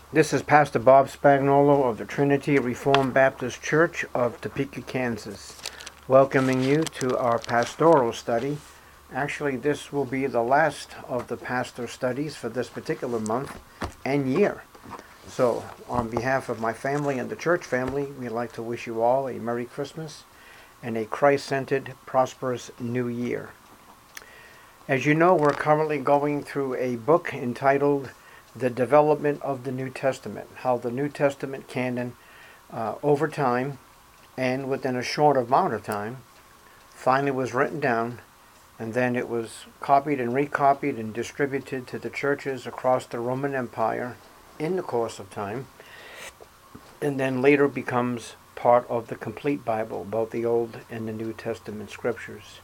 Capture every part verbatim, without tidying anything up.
This is Pastor Bob Spagnolo of the Trinity Reformed Baptist Church of Topeka, Kansas, welcoming you to our pastoral study. Actually, this will be the last of the pastor studies for this particular month and year. So, on behalf of my family and the church family, we'd like to wish you all a Merry Christmas and a Christ-centered, prosperous New Year. As you know, we're currently going through a book entitled The Development of the New Testament, how the New Testament canon, uh, over time and within a short amount of time, finally was written down, and then it was copied and recopied and distributed to the churches across the Roman Empire in the course of time, and then later becomes part of the complete Bible, both the Old and the New Testament scriptures.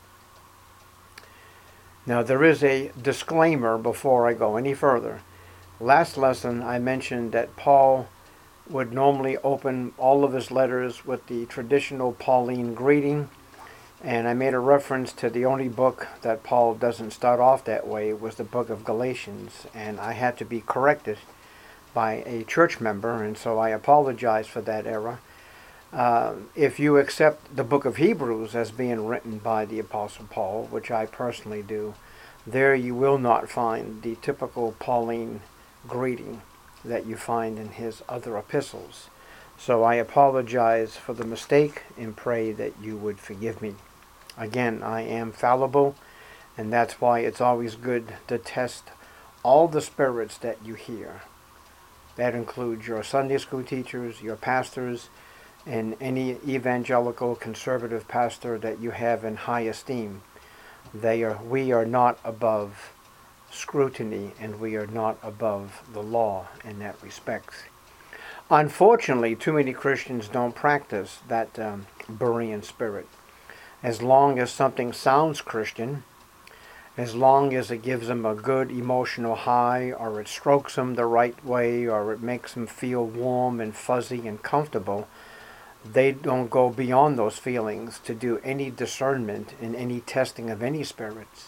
Now, there is a disclaimer before I go any further. Last lesson, I mentioned that Paul would normally open all of his letters with the traditional Pauline greeting, and I made a reference to the only book that Paul doesn't start off that way was the book of Galatians, and I had to be corrected by a church member, and so I apologize for that error. Uh, if you accept the book of Hebrews as being written by the Apostle Paul, which I personally do, there you will not find the typical Pauline greeting that you find in his other epistles. So I apologize for the mistake and pray that you would forgive me. Again, I am fallible, and that's why it's always good to test all the spirits that you hear. That includes your Sunday school teachers, your pastors, and any evangelical conservative pastor that you have in high esteem. They are, we are not above scrutiny, and we are not above the law in that respect. Unfortunately, too many Christians don't practice that um, Berean spirit. As long as something sounds Christian, as long as it gives them a good emotional high, or it strokes them the right way, or it makes them feel warm and fuzzy and comfortable, they don't go beyond those feelings to do any discernment in any testing of any spirits.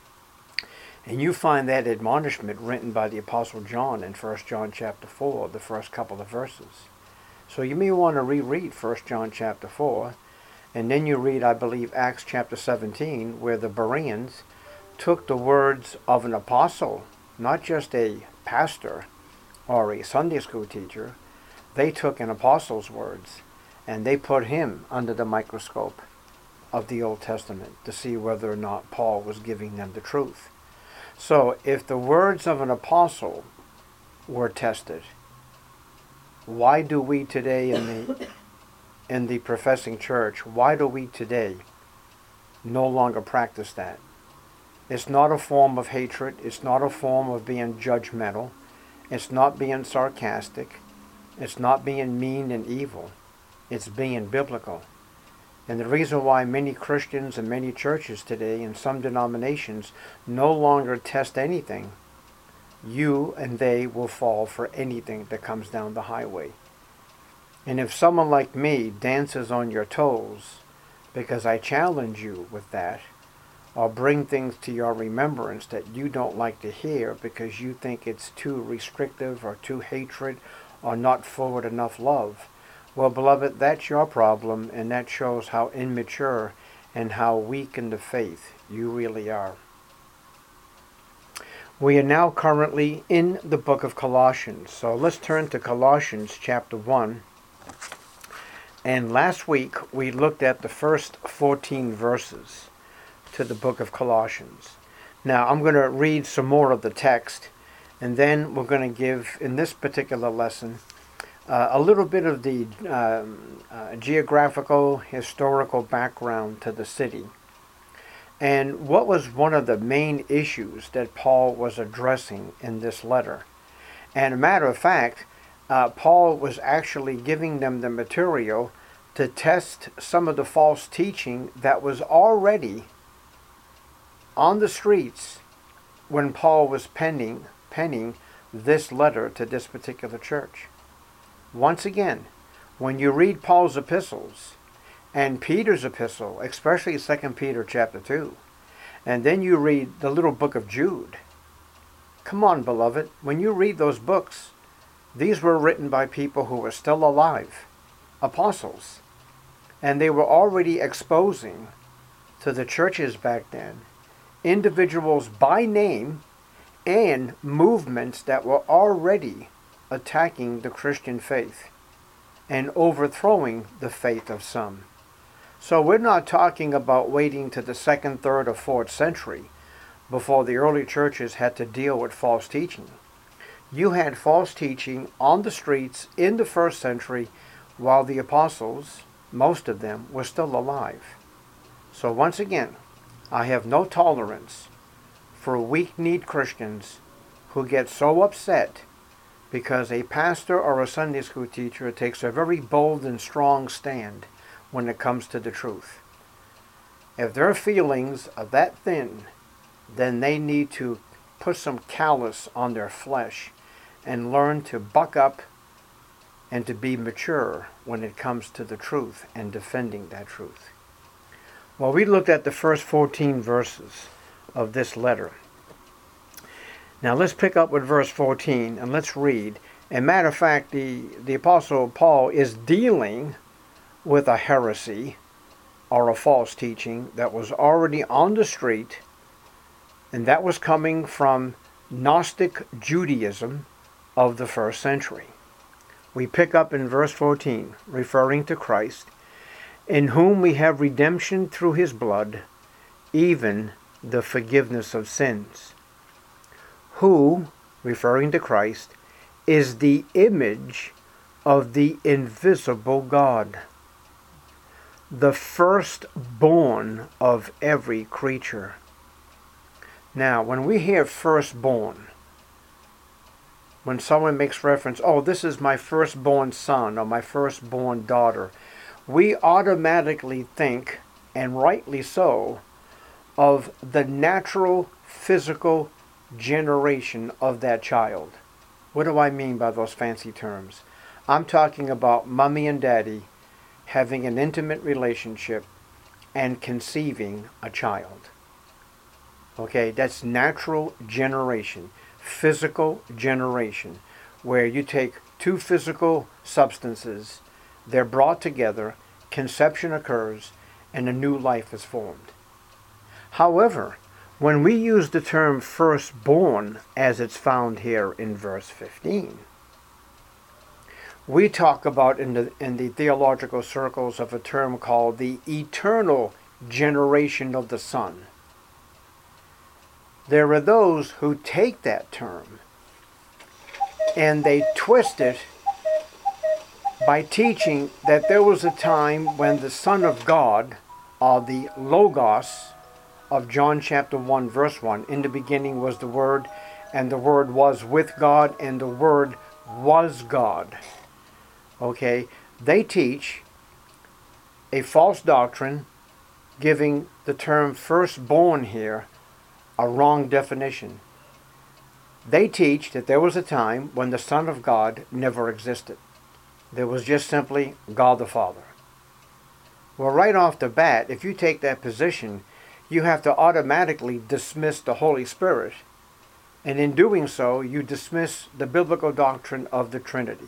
And you find that admonishment written by the Apostle John in First John chapter four, the first couple of verses. So you may want to reread First John chapter four, and then you read, I believe, Acts chapter seventeen, where the Bereans took the words of an apostle, not just a pastor or a Sunday school teacher. They took an apostle's words, and they put him under the microscope of the Old Testament to see whether or not Paul was giving them the truth. So if the words of an apostle were tested, why do we today in the in the professing church, why do we today no longer practice that? It's not a form of hatred. It's not a form of being judgmental. It's not being sarcastic. It's not being mean and evil. It's being biblical. And the reason why many Christians and many churches today and some denominations no longer test anything, you and they will fall for anything that comes down the highway. And if someone like me dances on your toes because I challenge you with that, or bring things to your remembrance that you don't like to hear because you think it's too restrictive or too hatred or not forward enough love, well, beloved, that's your problem, and that shows how immature and how weak in the faith you really are. We are now currently in the book of Colossians. So let's turn to Colossians chapter one. And last week we looked at the first fourteen verses to the book of Colossians. Now I'm going to read some more of the text, and then we're going to give, in this particular lesson, Uh, a little bit of the um, uh, geographical, historical background to the city. And what was one of the main issues that Paul was addressing in this letter? And a matter of fact, uh, Paul was actually giving them the material to test some of the false teaching that was already on the streets when Paul was penning, penning this letter to this particular church. Once again, when you read Paul's epistles and Peter's epistle, especially Second Peter chapter two, and then you read the little book of Jude, come on, beloved, when you read those books, These were written by people who were still alive, apostles, and they were already exposing to the churches back then individuals by name and movements that were already attacking the Christian faith and overthrowing the faith of some. So we're not talking about waiting to the second, third, or fourth century before the early churches had to deal with false teaching. You had false teaching on the streets in the first century while the apostles, most of them, were still alive. So once again, I have no tolerance for weak-kneed Christians who get so upset because a pastor or a Sunday school teacher takes a very bold and strong stand when it comes to the truth. If their feelings are that thin, then they need to put some callus on their flesh and learn to buck up and to be mature when it comes to the truth and defending that truth. Well, we looked at the first fourteen verses of this letter. Now let's pick up with verse fourteen and let's read. As a matter of fact, the, the Apostle Paul is dealing with a heresy or a false teaching that was already on the street, and that was coming from Gnostic Judaism of the first century. We pick up in verse fourteen, referring to Christ, in whom we have redemption through his blood, even the forgiveness of sins. Who, referring to Christ, is the image of the invisible God, the firstborn of every creature. Now, when we hear firstborn, when someone makes reference, oh, this is my firstborn son or my firstborn daughter, we automatically think, and rightly so, of the natural physical generation of that child. What do I mean by those fancy terms? I'm talking about mommy and daddy having an intimate relationship and conceiving a child. Okay, that's natural generation, physical generation, where you take two physical substances, they're brought together, conception occurs, and a new life is formed. However, when we use the term firstborn as it's found here in verse fifteen, we talk about in the, in the theological circles of a term called the eternal generation of the Son. There are those who take that term and they twist it by teaching that there was a time when the Son of God, or the Logos of John chapter one verse one, in the beginning was the Word, and the Word was with God, and the Word was God. Okay, they teach a false doctrine giving the term firstborn here a wrong definition. They teach that there was a time when the Son of God never existed. There was just simply God the Father. Well, right off the bat, if you take that position, you have to automatically dismiss the Holy Spirit. And in doing so, you dismiss the biblical doctrine of the Trinity.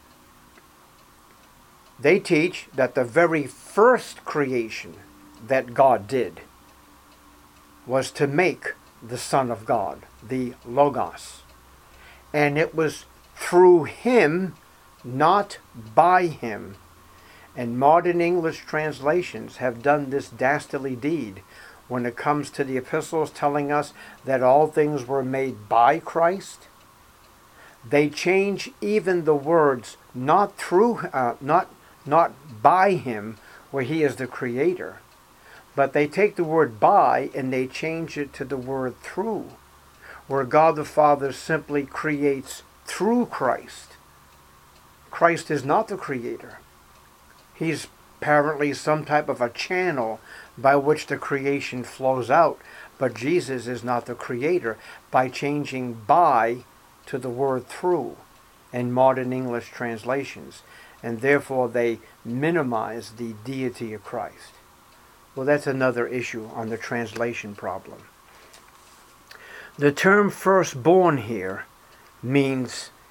They teach that the very first creation that God did was to make the Son of God, the Logos. And it was through him, not by him. And modern English translations have done this dastardly deed when it comes to the epistles telling us that all things were made by Christ. They change even the words not through, uh, not, not by him, where he is the creator. But they take the word by and they change it to the word through, where God the Father simply creates through Christ. Christ is not the creator. He's apparently some type of a channel by which the creation flows out. But Jesus is not the creator by changing by to the word through in modern English translations. And therefore they minimize the deity of Christ. Well, that's another issue on the translation problem. The term firstborn here means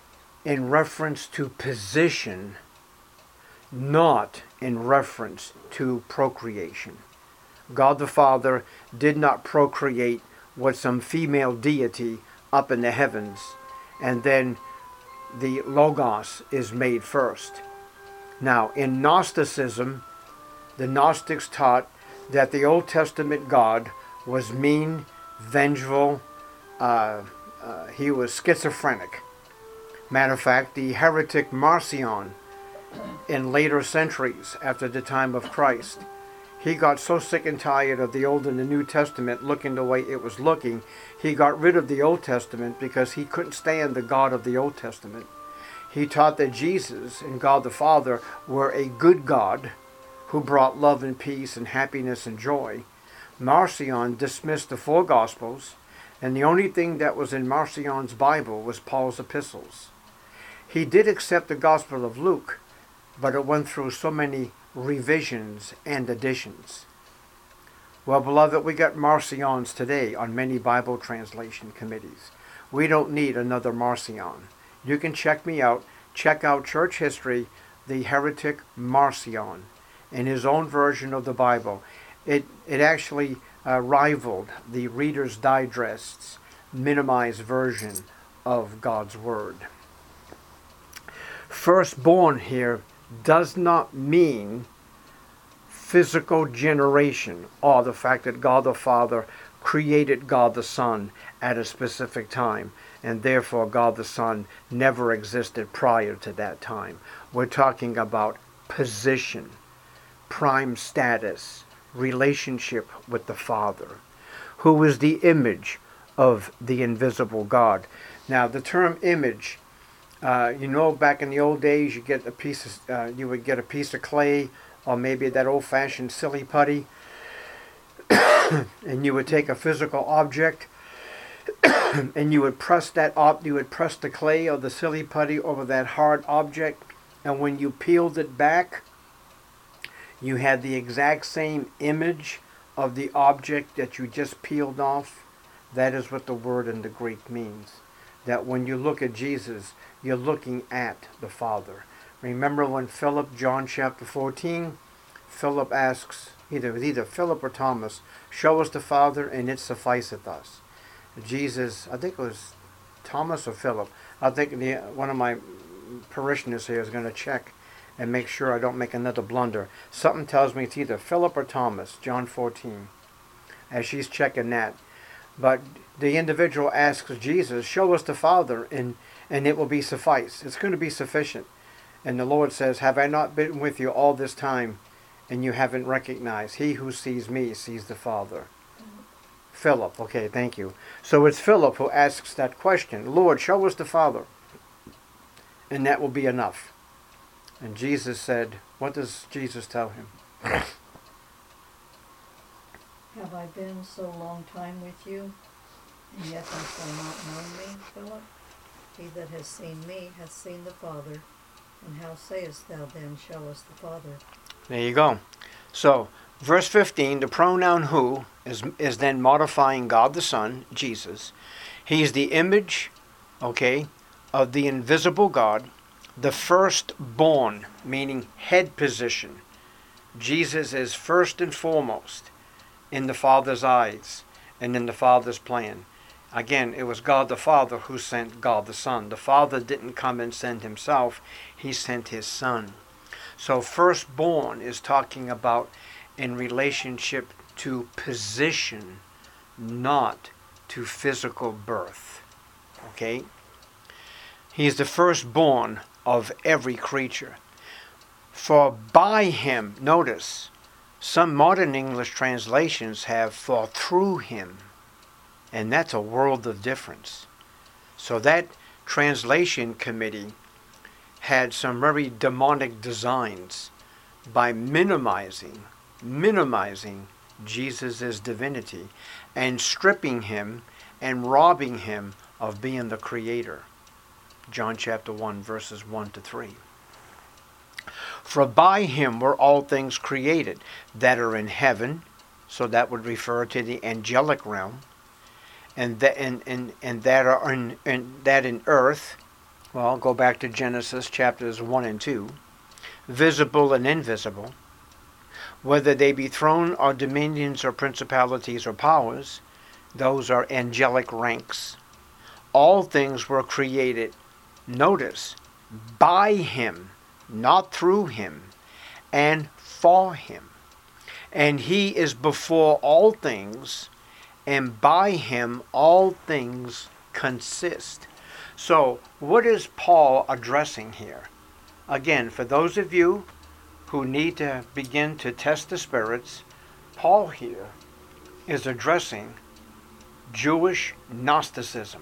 in reference to position, not in reference to procreation. God the Father did not procreate with some female deity up in the heavens, and then the Logos is made first. Now, in Gnosticism, the Gnostics taught that the Old Testament God was mean, vengeful, uh, uh, he was schizophrenic. Matter of fact, the heretic Marcion, in later centuries after the time of Christ, he got so sick and tired of the Old and the New Testament looking the way it was looking, he got rid of the Old Testament because he couldn't stand the God of the Old Testament. He taught that Jesus and God the Father were a good God who brought love and peace and happiness and joy. Marcion dismissed the four Gospels, and the only thing that was in Marcion's Bible was Paul's epistles. He did accept the Gospel of Luke, but it went through so many revisions and additions. Well, beloved, we got Marcions today on many Bible translation committees. We don't need another Marcion. You can check me out. Check out Church History, the heretic Marcion, in his own version of the Bible. It, it actually uh, rivaled the Reader's Digest's minimized version of God's Word. Firstborn here does not mean physical generation, or the fact that God the Father created God the Son at a specific time, and therefore God the Son never existed prior to that time. We're talking about position, prime status, relationship with the Father, who is the image of the invisible God. Now, the term image, uh, you know, back in the old days, you get a piece of, uh, you would get a piece of clay, or maybe that old-fashioned silly putty, and you would take a physical object, and you would press that op- you would press the clay or the silly putty over that hard object, and when you peeled it back, you had the exact same image of the object that you just peeled off. That is what the word in the Greek means. That when you look at Jesus, you're looking at the Father. Remember when Philip, John chapter fourteen, Philip asks, either it was either Philip or Thomas, show us the Father and it sufficeth us. Jesus, I think it was Thomas or Philip. I think the, one of my parishioners here is going to check and make sure I don't make another blunder. Something tells me it's either Philip or Thomas, John fourteen, as she's checking that. But the individual asks Jesus, show us the Father, and, and it will be suffice. It's going to be sufficient. And the Lord says, have I not been with you all this time, and you haven't recognized? He who sees me sees the Father. Mm-hmm. Philip, okay, thank you. So it's Philip who asks that question, Lord, show us the Father, and that will be enough. And Jesus said, what does Jesus tell him? Have I been so long time with you, and yet hast thou not known me, Philip? He that has seen me hath seen the Father. And how sayest thou then, show us the Father? There you go. So, verse fifteen, the pronoun who is, is then modifying God the Son, Jesus. He's the image, okay, of the invisible God, the firstborn, meaning head position. Jesus is first and foremost in the Father's eyes and in the Father's plan. Again, it was God the Father who sent God the Son. The Father didn't come and send himself. He sent his Son. So firstborn is talking about in relationship to position, not to physical birth. Okay? He is the firstborn of every creature. For by him, notice, some modern English translations have for through him. And that's a world of difference. So that translation committee had some very demonic designs by minimizing, minimizing Jesus' divinity and stripping him and robbing him of being the creator. John chapter one, verses one to three. For by him were all things created that are in heaven, so that would refer to the angelic realm, and that and, and, and that are in and that in earth, Well, go back to Genesis chapters one and two. Visible and invisible, whether they be throne or dominions or principalities or powers, those are angelic ranks. All things were created, notice, by him, not through him, and for him. And he is before all things, and by him all things consist. So, what is Paul addressing here? Again, for those of you who need to begin to test the spirits, Paul here is addressing Jewish Gnosticism.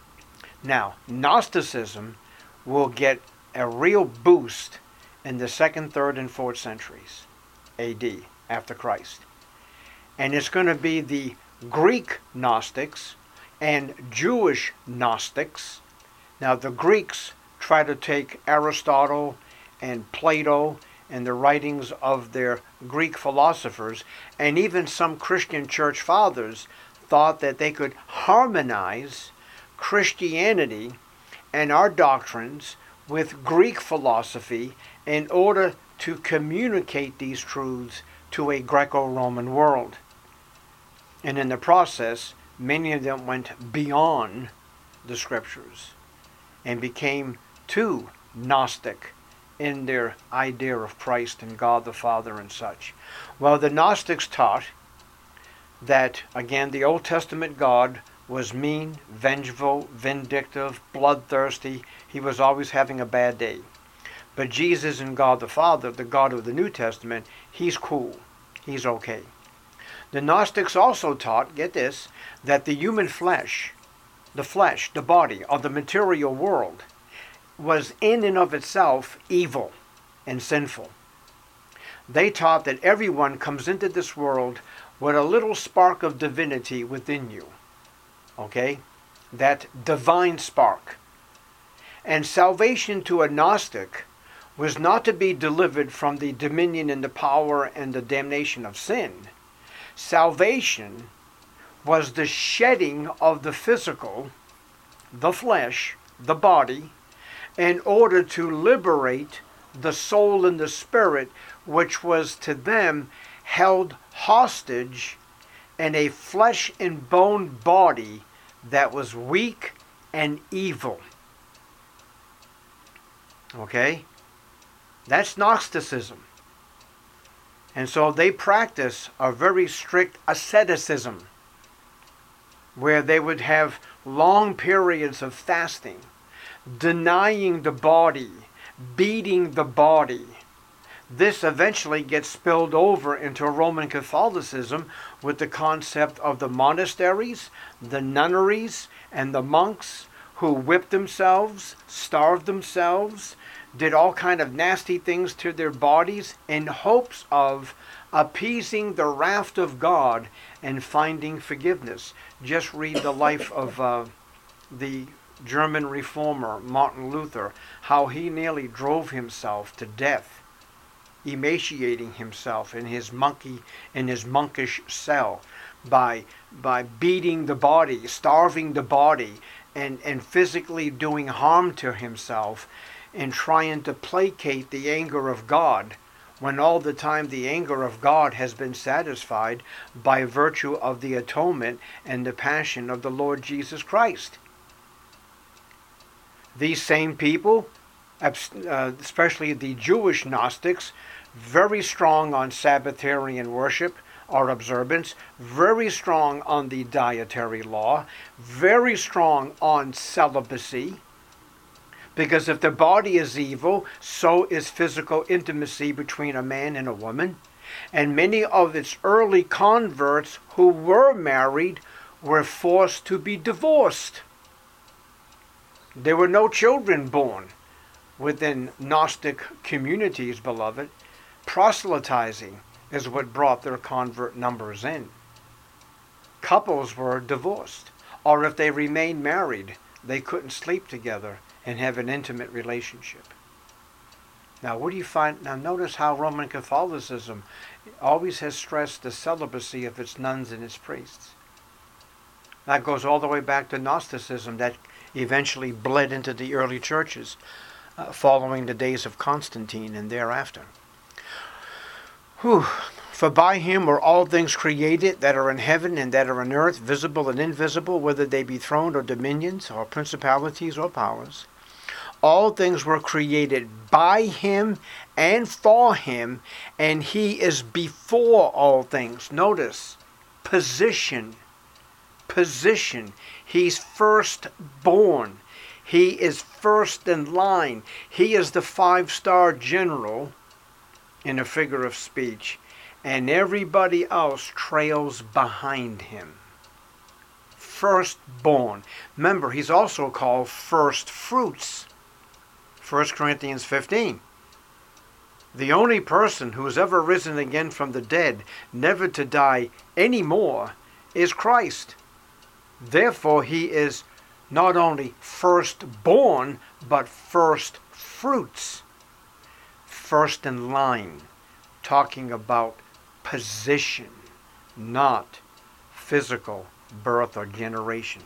Now, Gnosticism will get a real boost in the second, third, and fourth centuries A D, after Christ. And it's going to be the Greek Gnostics and Jewish Gnostics. Now, the Greeks try to take Aristotle and Plato and the writings of their Greek philosophers, and even some Christian church fathers thought that they could harmonize Christianity and our doctrines with Greek philosophy in order to communicate these truths to a Greco-Roman world. And in the process, many of them went beyond the scriptures and became too Gnostic in their idea of Christ and God the Father and such. Well, the Gnostics taught that, again, the Old Testament God was mean, vengeful, vindictive, bloodthirsty. He was always having a bad day. But Jesus and God the Father, the God of the New Testament, he's cool. He's okay. The Gnostics also taught, get this, that the human flesh, the flesh, the body of the material world, was in and of itself evil and sinful. They taught that everyone comes into this world with a little spark of divinity within you. Okay? That divine spark. And salvation to a Gnostic was not to be delivered from the dominion and the power and the damnation of sin. Salvation was the shedding of the physical, the flesh, the body, in order to liberate the soul and the spirit, which was to them held hostage in a flesh and bone body that was weak and evil. Okay? That's Gnosticism. And so they practice a very strict asceticism, where they would have long periods of fasting, denying the body, beating the body. This eventually gets spilled over into Roman Catholicism with the concept of the monasteries, the nunneries, and the monks who whipped themselves, starved themselves, did all kind of nasty things to their bodies in hopes of appeasing the wrath of God and finding forgiveness. Just read the life of uh, the German reformer Martin Luther, how he nearly drove himself to death, emaciating himself in his monkey in his monkish cell by by beating the body, starving the body, and and physically doing harm to himself, and trying to placate the anger of God, when all the time the anger of God has been satisfied by virtue of the atonement and the passion of the Lord Jesus Christ. These same people, uh, especially the Jewish Gnostics, very strong on Sabbatarian worship or observance, very strong on the dietary law, very strong on celibacy, because if the body is evil, so is physical intimacy between a man and a woman. And many of its early converts who were married were forced to be divorced. There were no children born within Gnostic communities, beloved. Proselytizing is what brought their convert numbers in. Couples were divorced, or if they remained married, they couldn't sleep together and have an intimate relationship. Now, what do you find? Now, notice how Roman Catholicism always has stressed the celibacy of its nuns and its priests. That goes all the way back to Gnosticism, that eventually bled into the early churches uh, following the days of Constantine and thereafter. Whew. For by him were all things created that are in heaven and that are on earth, visible and invisible, whether they be thrones or dominions or principalities or powers. All things were created by him and for him, and he is before all things. Notice, position, position. He's firstborn. He is first in line. He is the five-star general in a figure of speech, and everybody else trails behind him. Firstborn. Remember, he's also called first fruits. First Corinthians fifteen. The only person who's ever risen again from the dead, never to die anymore, is Christ. Therefore, he is not only firstborn, but first fruits. First in line. Talking about position, not physical birth or generation.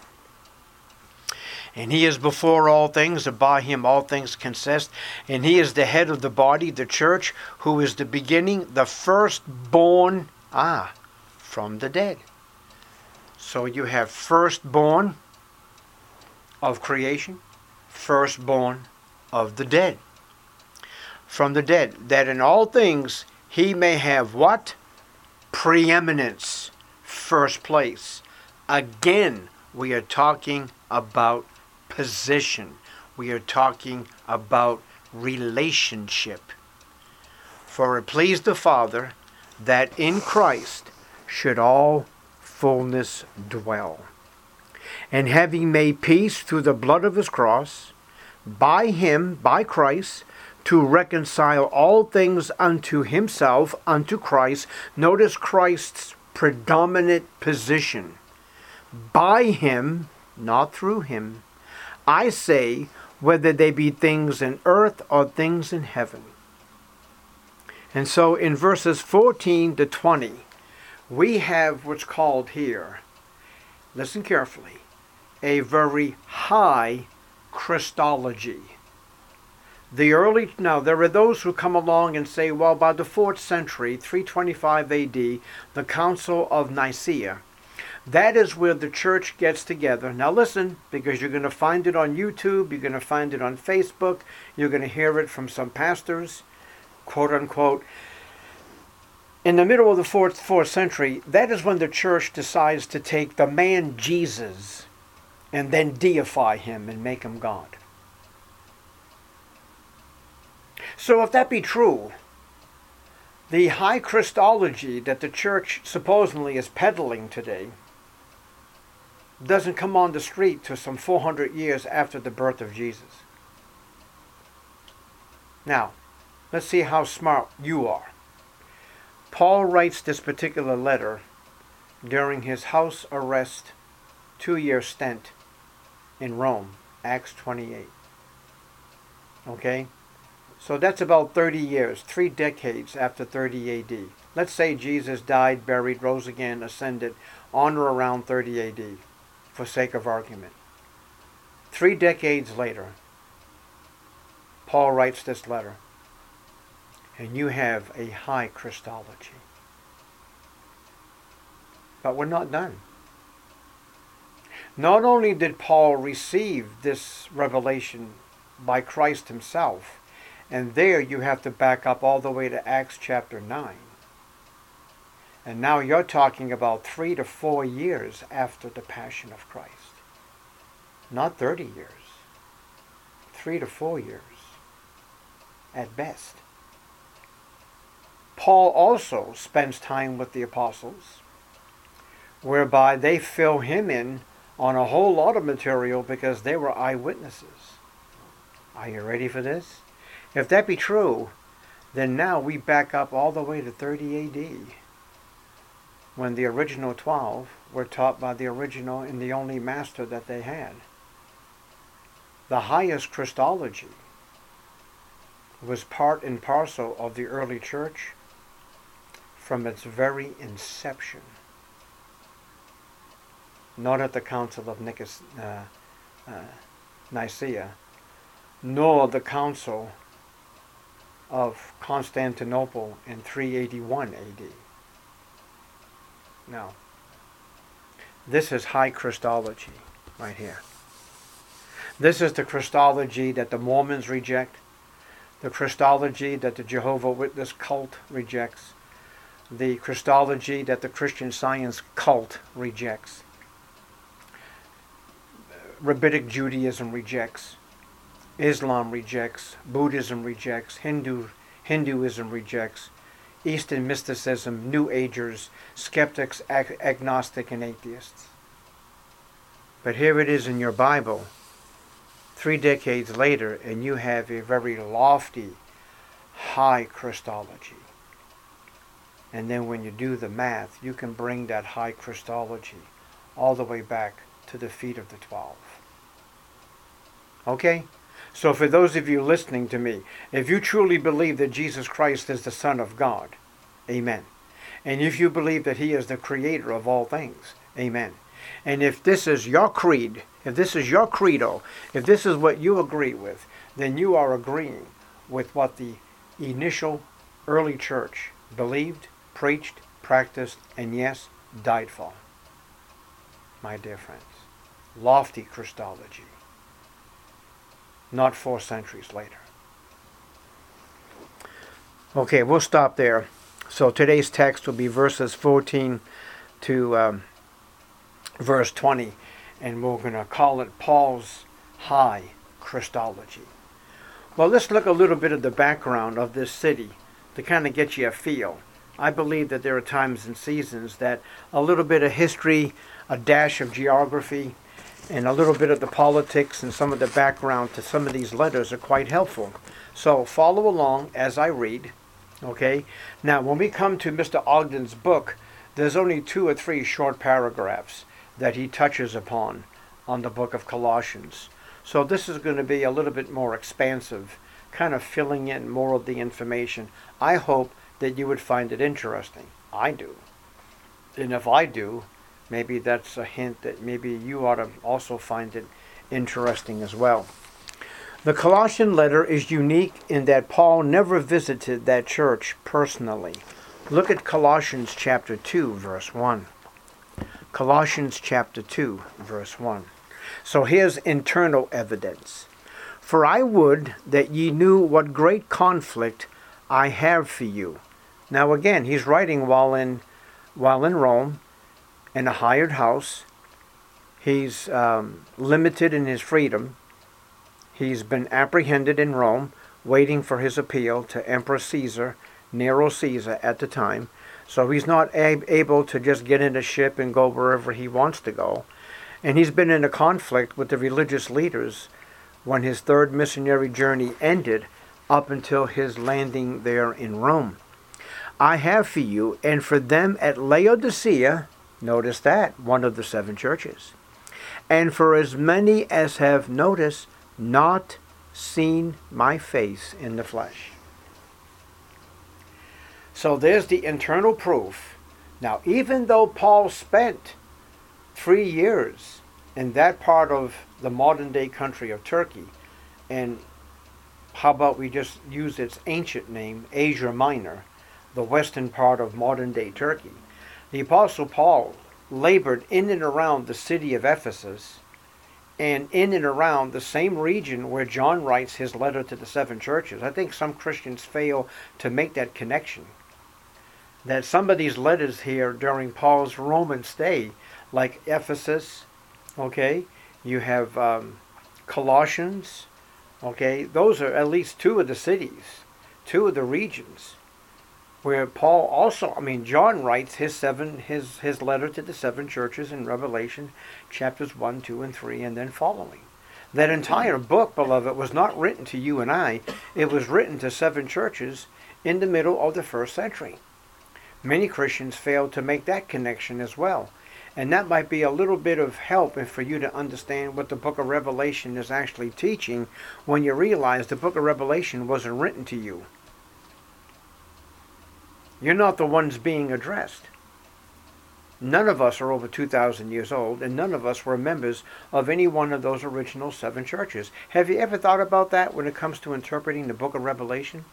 And he is before all things, and by him all things consist. And he is the head of the body, the church, who is the beginning, the firstborn, ah, from the dead. So you have firstborn of creation, firstborn of the dead. From the dead, that in all things he may have what? Preeminence, first place. Again, we are talking about position. We are talking about relationship. For it pleased the Father that in Christ should all fullness dwell. And having made peace through the blood of his cross, by him, by Christ, to reconcile all things unto himself, unto Christ. Notice Christ's predominant position. By him, not through him, I say, whether they be things in earth or things in heaven. And so in verses fourteen to twenty, we have what's called here, listen carefully, a very high Christology. The early, now there are those who come along and say, well, by the fourth century, three twenty-five A D, the Council of Nicaea, that is where the church gets together. Now listen, because you're going to find it on YouTube, you're going to find it on Facebook, you're going to hear it from some pastors, quote unquote. In the middle of the fourth, fourth century, that is when the church decides to take the man Jesus and then deify him and make him God. So if that be true, the high Christology that the church supposedly is peddling today doesn't come on the street till some four hundred years after the birth of Jesus. Now, let's see how smart you are. Paul writes this particular letter during his house arrest two-year stint in Rome, Acts twenty-eight. Okay? So that's about thirty years, three decades after thirty A D. Let's say Jesus died, buried, rose again, ascended on or around thirty A D, for sake of argument. Three decades later, Paul writes this letter, and you have a high Christology. But we're not done. Not only did Paul receive this revelation by Christ himself, and there you have to back up all the way to Acts chapter nine. And now you're talking about three to four years after the Passion of Christ. Not thirty years. Three to four years at best. Paul also spends time with the apostles, whereby they fill him in on a whole lot of material because they were eyewitnesses. Are you ready for this? If that be true, then now we back up all the way to thirty A D, when the original twelve were taught by the original and the only master that they had. The highest Christology was part and parcel of the early church from its very inception. Not at the Council of Nicaea, uh, uh, Nicaea, nor the Council of Constantinople in three eighty-one A D. Now, this is high Christology right here. This is the Christology that the Mormons reject, the Christology that the Jehovah's Witness cult rejects, the Christology that the Christian Science cult rejects, Rabbinic Judaism rejects, Islam rejects, Buddhism rejects, Hindu, Hinduism rejects, Eastern mysticism, New Agers, skeptics, ag- agnostic, and atheists. But here it is in your Bible, three decades later, and you have a very lofty, high Christology. And then when you do the math, you can bring that high Christology all the way back to the feet of the twelve. Okay? So for those of you listening to me, if you truly believe that Jesus Christ is the Son of God, amen. And if you believe that He is the Creator of all things, amen. And if this is your creed, if this is your credo, if this is what you agree with, then you are agreeing with what the initial early church believed, preached, practiced, and yes, died for. My dear friends, lofty Christology. Not four centuries later. Okay, we'll stop there. So today's text will be verses fourteen to um, verse twenty, and we're going to call it Paul's high Christology. Well, let's look a little bit at the background of this city to kind of get you a feel. I believe that there are times and seasons that a little bit of history, a dash of geography, and a little bit of the politics and some of the background to some of these letters are quite helpful. So follow along as I read. Okay? Now, when we come to Mister Ogden's book, there's only two or three short paragraphs that he touches upon on the book of Colossians. So this is going to be a little bit more expansive, kind of filling in more of the information. I hope that you would find it interesting. I do. And if I do, maybe that's a hint that maybe you ought to also find it interesting as well. The Colossian letter is unique in that Paul never visited that church personally. Look at Colossians chapter two, verse one. Colossians chapter two, verse one. So here's internal evidence. For I would that ye knew what great conflict I have for you. Now again, he's writing while in while in Rome, in a hired house. He's um, limited in his freedom. He's been apprehended in Rome, waiting for his appeal to Emperor Caesar, Nero Caesar at the time. So he's not ab- able to just get in a ship and go wherever he wants to go. And he's been in a conflict with the religious leaders when his third missionary journey ended up until his landing there in Rome. I have for you and for them at Laodicea, notice that, one of the seven churches, and for as many as have, notice, not seen my face in the flesh. So there's the internal proof. Now, even though Paul spent three years in that part of the modern day country of Turkey, and how about we just use its ancient name, Asia Minor, the western part of modern day Turkey, the Apostle Paul labored in and around the city of Ephesus and in and around the same region where John writes his letter to the seven churches. I think some Christians fail to make that connection. That some of these letters here during Paul's Roman stay, like Ephesus, okay, you have um, Colossians, okay, those are at least two of the cities, two of the regions where Paul also, I mean, John writes his seven, his, his letter to the seven churches in Revelation chapters one, two, and three, and then following. That entire book, beloved, was not written to you and I. It was written to seven churches in the middle of the first century. Many Christians fail to make that connection as well. And that might be a little bit of help for you to understand what the book of Revelation is actually teaching when you realize the book of Revelation wasn't written to you. You're not the ones being addressed. None of us are over two thousand years old, and none of us were members of any one of those original seven churches. Have you ever thought about that when it comes to interpreting the book of Revelation?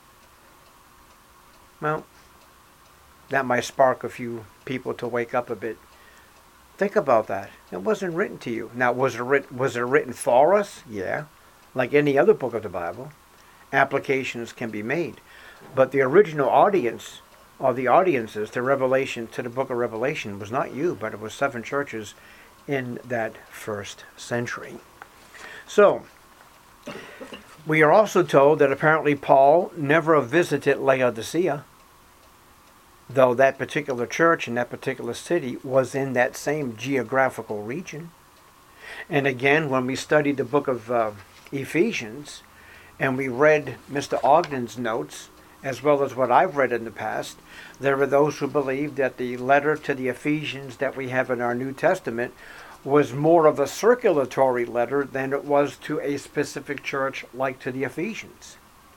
Well, that might spark a few people to wake up a bit. Think about that. It wasn't written to you. Now, was it written, was it written for us? Yeah. Like any other book of the Bible, applications can be made. But the original audience, or the audiences to Revelation, to the book of Revelation, was not you, but it was seven churches in that first century. So, we are also told that apparently Paul never visited Laodicea, though that particular church in that particular city was in that same geographical region. And again, when we studied the book of uh, Ephesians, and we read Mister Ogden's notes, as well as what I've read in the past, there are those who believe that the letter to the Ephesians that we have in our New Testament was more of a circulatory letter than it was to a specific church like to the Ephesians.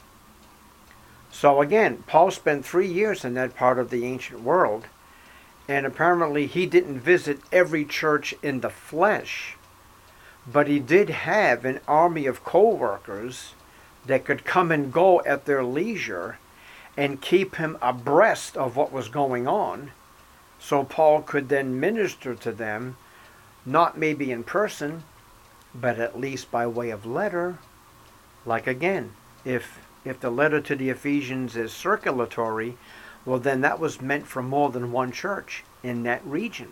So again, Paul spent three years in that part of the ancient world, and apparently he didn't visit every church in the flesh, but he did have an army of co-workers that could come and go at their leisure and keep him abreast of what was going on, so Paul could then minister to them, not maybe in person, but at least by way of letter. Like again, if if the letter to the Ephesians is circulatory, well then that was meant for more than one church in that region.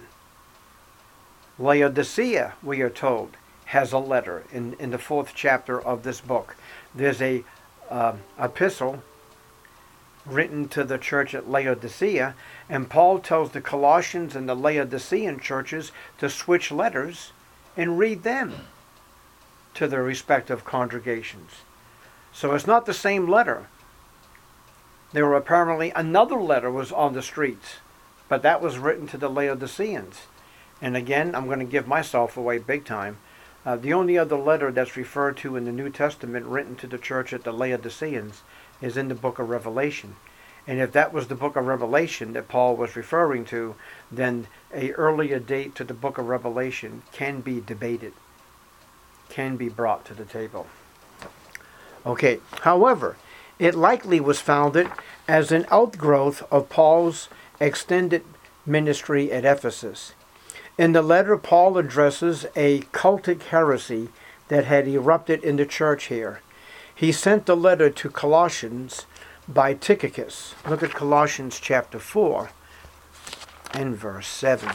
Laodicea, we are told, has a letter in, in the fourth chapter of this book. There's a uh, epistle written to the church at Laodicea, and Paul tells the Colossians and the Laodicean churches to switch letters and read them to their respective congregations. So it's not the same letter. There were apparently another letter was on the streets, but that was written to the Laodiceans. And again, I'm going to give myself away big time. Uh, the only other letter that's referred to in the New Testament written to the church at the Laodiceans is in the book of Revelation. And if that was the book of Revelation that Paul was referring to, then a earlier date to the book of Revelation can be debated, can be brought to the table. Okay, however, it likely was founded as an outgrowth of Paul's extended ministry at Ephesus. In the letter, Paul addresses a cultic heresy that had erupted in the church here. He sent the letter to Colossians by Tychicus. Look at Colossians chapter four and verse seven.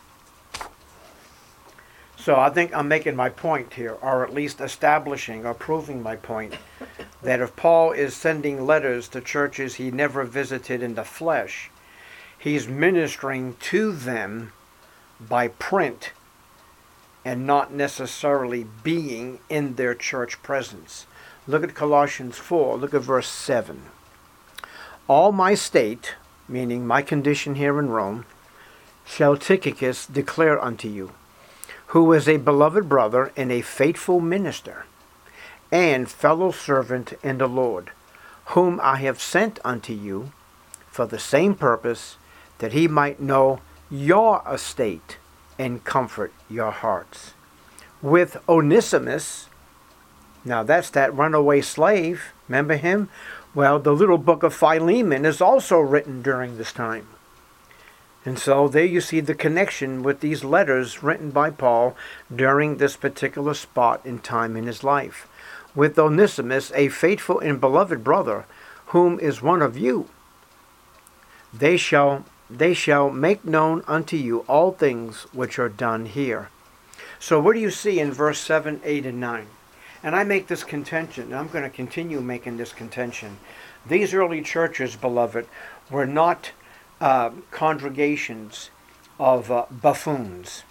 So I think I'm making my point here, or at least establishing or proving my point, that if Paul is sending letters to churches he never visited in the flesh, he's ministering to them by print and not necessarily being in their church presence. Look at Colossians four, look at verse seven. All my state, meaning my condition here in Rome, shall Tychicus declare unto you, who is a beloved brother and a faithful minister, and fellow servant in the Lord, whom I have sent unto you for the same purpose, that he might know your estate and comfort your hearts. With Onesimus, now that's that runaway slave, remember him? Well, the little book of Philemon is also written during this time. And so there you see the connection with these letters written by Paul during this particular spot in time in his life. With Onesimus, a faithful and beloved brother, whom is one of you, they shall they shall make known unto you all things which are done here. So what do you see in verse seven, eight, and nine? And I make this contention, and I'm going to continue making this contention. These early churches, beloved, were not uh, congregations of uh, buffoons.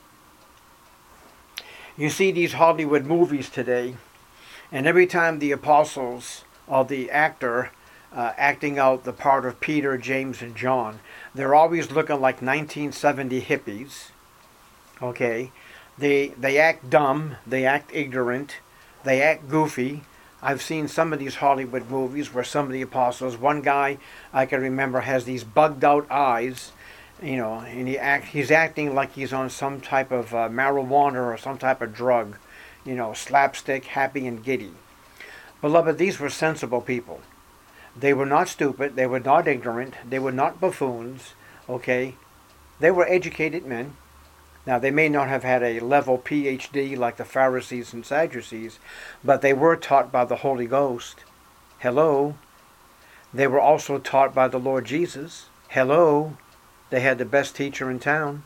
You see these Hollywood movies today, and every time the apostles or the actor uh, acting out the part of Peter, James, and John, they're always looking like nineteen seventy hippies. Okay, they they act dumb, they act ignorant, they act goofy. I've seen some of these Hollywood movies where some of the apostles, one guy I can remember has these bugged out eyes, You know, and he act, he's acting like he's on some type of uh, marijuana or some type of drug. You know, slapstick, happy and giddy. Beloved, these were sensible people. They were not stupid. They were not ignorant. They were not buffoons. Okay? They were educated men. Now, they may not have had a level P H D like the Pharisees and Sadducees, but they were taught by the Holy Ghost. Hello. They were also taught by the Lord Jesus. Hello. They had the best teacher in town.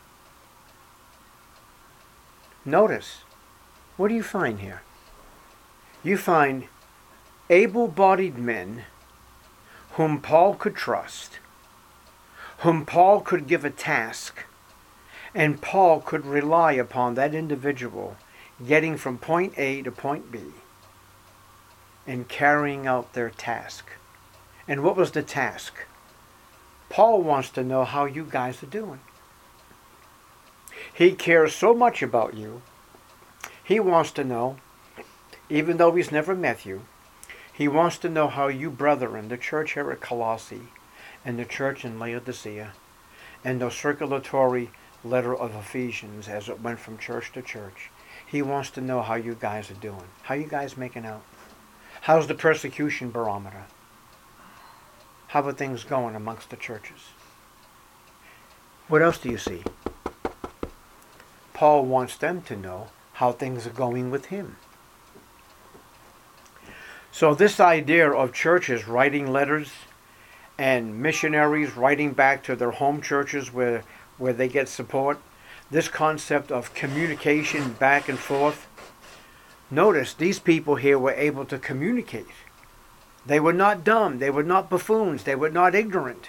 Notice, what do you find here? You find able-bodied men whom Paul could trust, whom Paul could give a task, and Paul could rely upon that individual getting from point A to point B and carrying out their task. And what was the task? Paul wants to know how you guys are doing. He cares so much about you. He wants to know, even though he's never met you, he wants to know how you brethren, the church here at Colossae, and the church in Laodicea, and the circulatory letter of Ephesians as it went from church to church, he wants to know how you guys are doing. How you guys making out? How's the persecution barometer? How are things going amongst the churches? What else do you see? Paul wants them to know how things are going with him. So this idea of churches writing letters and missionaries writing back to their home churches where, where they get support, this concept of communication back and forth, notice these people here were able to communicate. They were not dumb. They were not buffoons. They were not ignorant.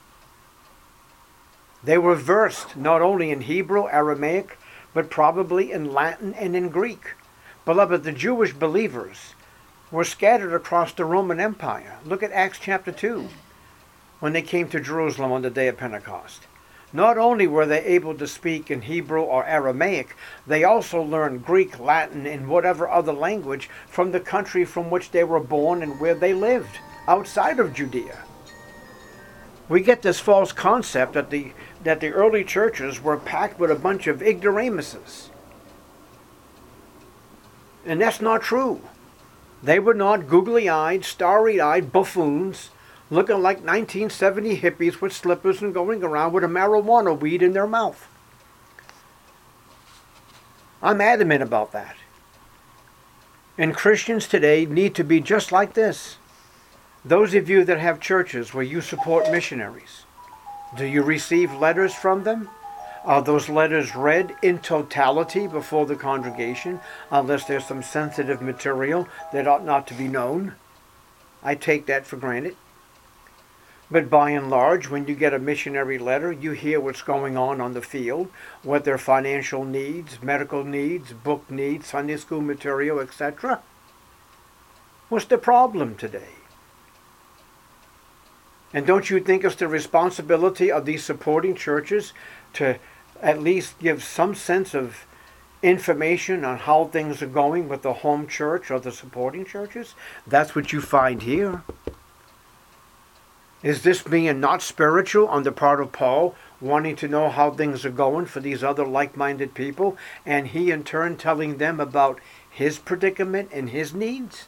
They were versed not only in Hebrew, Aramaic, but probably in Latin and in Greek. Beloved, the Jewish believers were scattered across the Roman Empire. Look at Acts chapter two, when they came to Jerusalem on the day of Pentecost. Not only were they able to speak in Hebrew or Aramaic, they also learned Greek, Latin, and whatever other language from the country from which they were born and where they lived, outside of Judea. We get this false concept that the, that the early churches were packed with a bunch of ignoramuses. And that's not true. They were not googly-eyed, starry-eyed buffoons looking like nineteen seventy hippies with slippers and going around with a marijuana weed in their mouth. I'm adamant about that. And Christians today need to be just like this. Those of you that have churches where you support missionaries, do you receive letters from them? Are those letters read in totality before the congregation, unless there's some sensitive material that ought not to be known? I take that for granted. But by and large, when you get a missionary letter, you hear what's going on on the field, what their financial needs, medical needs, book needs, Sunday school material, et cetera. What's the problem today? And don't you think it's the responsibility of these supporting churches to at least give some sense of information on how things are going with the home church or the supporting churches? That's what you find here. Is this being not spiritual on the part of Paul, wanting to know how things are going for these other like-minded people, and he in turn telling them about his predicament and his needs?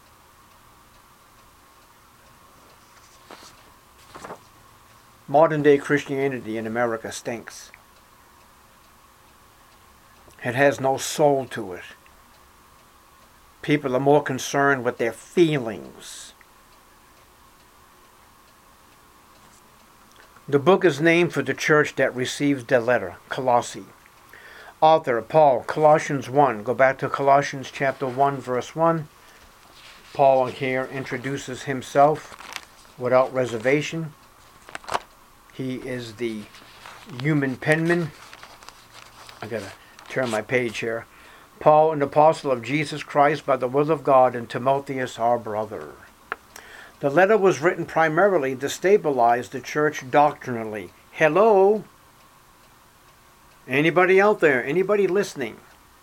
Modern-day Christianity in America stinks. It has no soul to it. People are more concerned with their feelings. The book is named for the church that received the letter, Colossae. Author, Paul, Colossians one. Go back to Colossians chapter one, verse one. Paul here introduces himself without reservation. He is the human penman. I gotta turn my page here. Paul, an apostle of Jesus Christ by the will of God, and Timotheus, our brother. The letter was written primarily to stabilize the church doctrinally. Hello? Anybody out there? Anybody listening?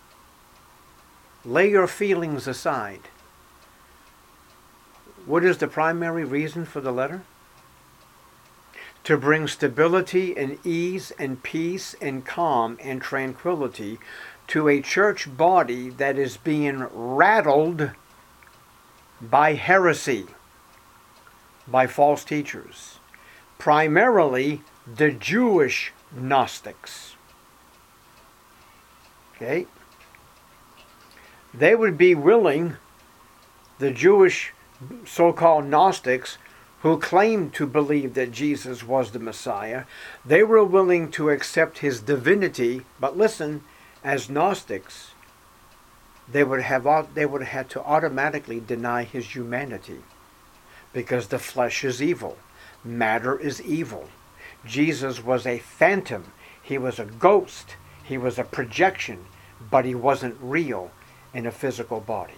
Lay your feelings aside. What is the primary reason for the letter? to bring stability and ease and peace and calm and tranquility to a church body that is being rattled by heresy, by false teachers, primarily the Jewish Gnostics. Okay? They would be willing, the Jewish so-called Gnostics, who claimed to believe that Jesus was the Messiah, they were willing to accept his divinity, but listen, as Gnostics, they would have they would have had to automatically deny his humanity, because the flesh is evil, matter is evil. Jesus was a phantom, he was a ghost, he was a projection, but he wasn't real in a physical body.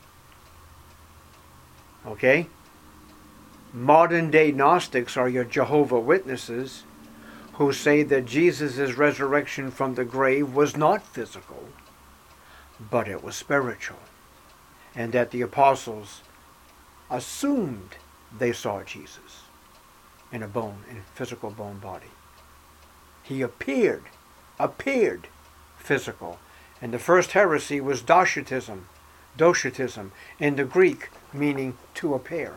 Okay? Modern day Gnostics are your Jehovah's Witnesses, who say that Jesus' resurrection from the grave was not physical, but it was spiritual, and that the apostles assumed they saw Jesus in a bone, in a physical bone body. He appeared, appeared physical. And the first heresy was Docetism, Docetism, in the Greek, meaning to appear.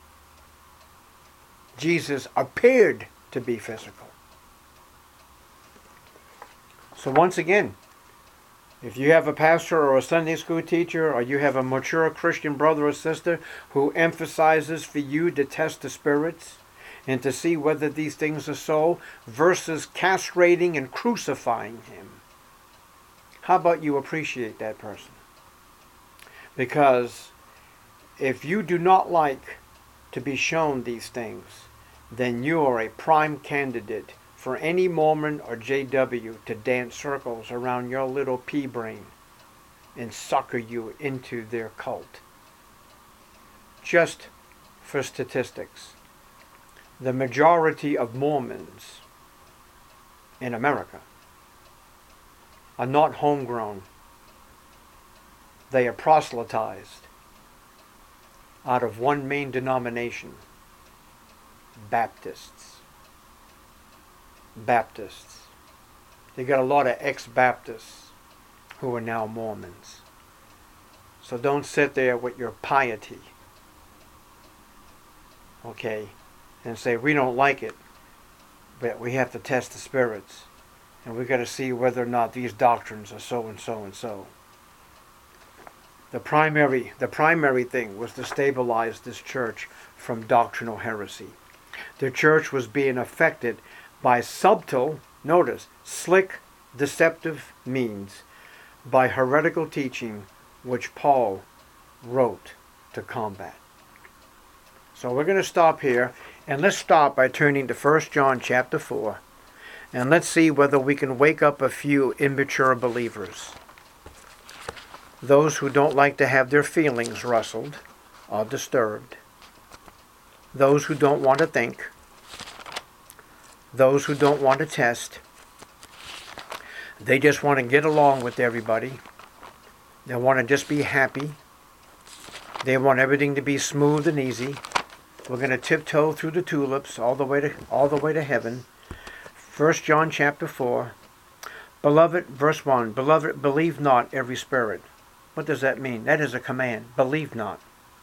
Jesus appeared to be physical. So once again, if you have a pastor or a Sunday school teacher, or you have a mature Christian brother or sister who emphasizes for you to test the spirits and to see whether these things are so, versus castrating and crucifying him, how about you appreciate that person? Because if you do not like to be shown these things, then you are a prime candidate for any Mormon or J W to dance circles around your little pea brain and sucker you into their cult. Just for statistics, the majority of Mormons in America are not homegrown. They are proselytized out of one main denomination, Baptists. Baptists. They got a lot of ex-Baptists who are now Mormons. So don't sit there with your piety, okay, and say, we don't like it, but we have to test the spirits, and we got to see whether or not these doctrines are so and so and so. The primary, the primary thing was to stabilize this church from doctrinal heresy. The church was being affected by subtle, notice, slick, deceptive means, by heretical teaching which Paul wrote to combat. So we're going to stop here, and let's stop by turning to First John chapter four, and let's see whether we can wake up a few immature believers. Those who don't like to have their feelings rustled or disturbed. Those who don't want to think. Those who don't want to test. They just want to get along with everybody. They want to just be happy. They want everything to be smooth and easy. We're going to tiptoe through the tulips all the way to all the way to heaven. First John chapter four. Beloved, verse one, Beloved, believe not every spirit. What does that mean? That is a command. Believe not.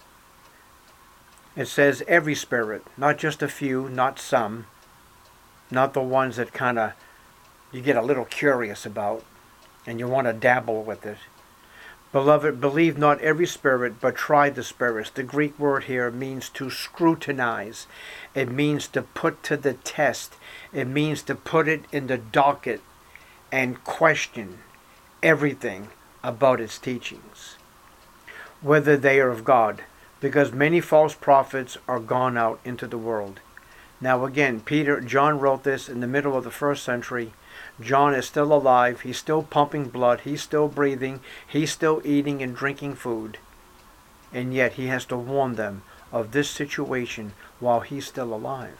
It says every spirit, not just a few, not some, not the ones that kind of you get a little curious about and you want to dabble with it. Beloved, believe not every spirit, but try the spirits. The Greek word here means to scrutinize. It means to put to the test. It means to put it in the docket and question everything about its teachings, whether they are of God, because many false prophets are gone out into the world. Now again, Peter, John wrote this in the middle of the first century. John is still alive. He's still pumping blood. He's still breathing. He's still eating and drinking food. And yet he has to warn them of this situation while he's still alive.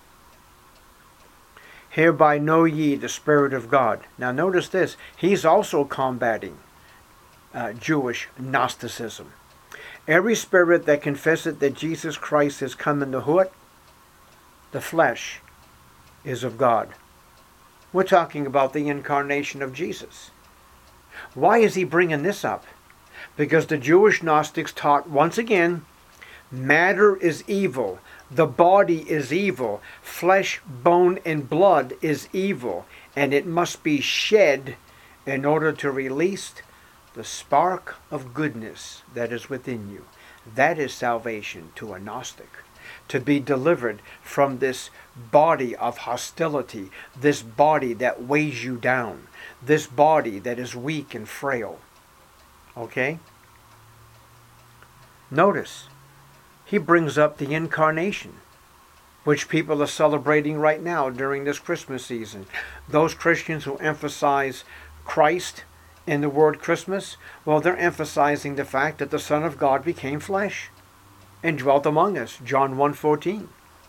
Hereby know ye the Spirit of God. Now notice this. He's also combating uh, Jewish Gnosticism. Every spirit that confesseth that Jesus Christ is come in the what? The flesh. is of God. We're talking about the incarnation of Jesus. Why is he bringing this up? Because the Jewish Gnostics taught, once again, matter is evil, the body is evil, flesh, bone, and blood is evil, and it must be shed in order to release the spark of goodness that is within you. That is salvation to a Gnostic. To be delivered from this body of hostility, this body that weighs you down, this body that is weak and frail. Okay? Notice, he brings up the incarnation, which people are celebrating right now during this Christmas season. Those Christians who emphasize Christ in the word Christmas, well, they're emphasizing the fact that the Son of God became flesh and dwelt among us. John one fourteen.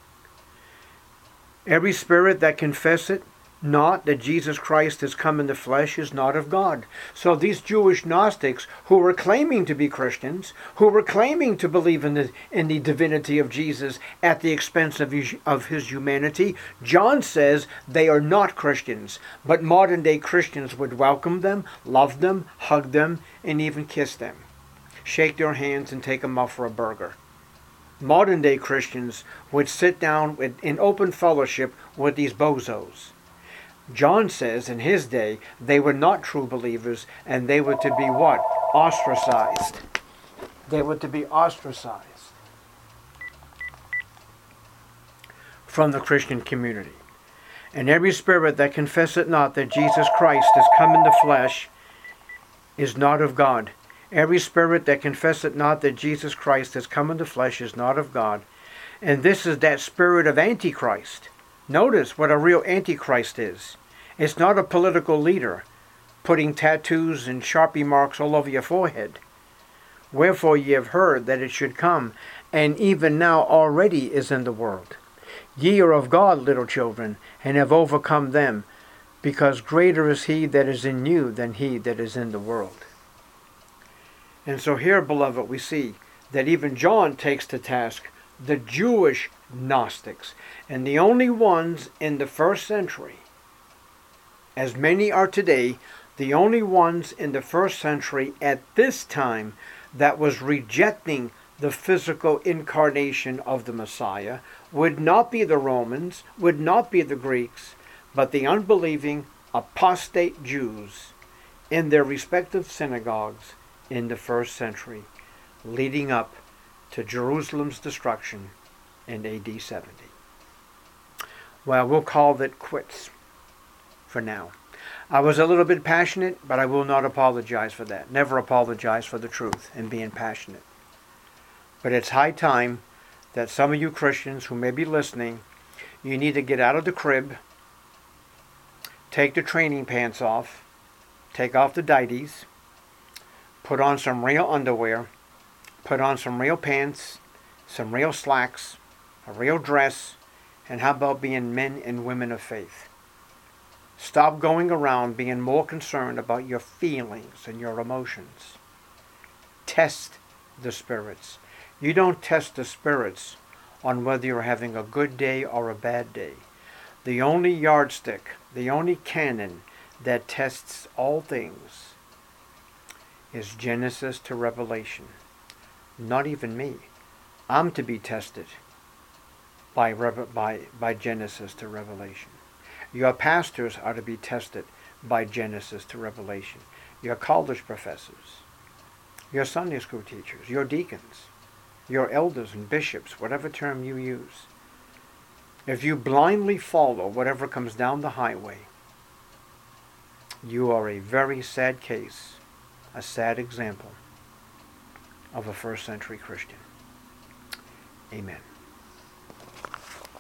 Every spirit that confesseth not that Jesus Christ has come in the flesh is not of God. So these Jewish Gnostics who were claiming to be Christians, who were claiming to believe in the, in the divinity of Jesus at the expense of his, of his humanity, John says they are not Christians. But modern day Christians would welcome them, love them, hug them, and even kiss them. Shake their hands and take them out for a burger. Modern day Christians would sit down with, in open fellowship with these bozos. John says in his day they were not true believers, and they were to be what? Ostracized. They were to be ostracized from the Christian community. And every spirit that confesseth not that Jesus Christ is come in the flesh is not of God. Every spirit that confesseth not that Jesus Christ has come in the flesh is not of God. And this is that spirit of Antichrist. Notice what a real Antichrist is. It's not a political leader putting tattoos and Sharpie marks all over your forehead. Wherefore ye have heard that it should come, and even now already is in the world. Ye are of God, little children, and have overcome them, because greater is he that is in you than he that is in the world. And so here, beloved, we see that even John takes to task the Jewish Gnostics, and the only ones in the first century, as many are today, the only ones in the first century at this time that was rejecting the physical incarnation of the Messiah would not be the Romans, would not be the Greeks, but the unbelieving apostate Jews in their respective synagogues in the first century, leading up to Jerusalem's destruction in A D seventy. Well, we'll call it quits for now. I was a little bit passionate, but I will not apologize for that. Never apologize for the truth and being passionate. But it's high time that some of you Christians who may be listening, you need to get out of the crib, take the training pants off, take off the dighties, put on some real underwear, put on some real pants, some real slacks, a real dress, and how about being men and women of faith? Stop going around being more concerned about your feelings and your emotions. Test the spirits. You don't test the spirits on whether you're having a good day or a bad day. The only yardstick, the only canon that tests all things is Genesis to Revelation. Not even me. I'm to be tested by, by, by Genesis to Revelation. Your pastors are to be tested by Genesis to Revelation. Your college professors, your Sunday school teachers, your deacons, your elders and bishops, whatever term you use. If you blindly follow whatever comes down the highway, you are a very sad case, a sad example of a first century Christian. Amen.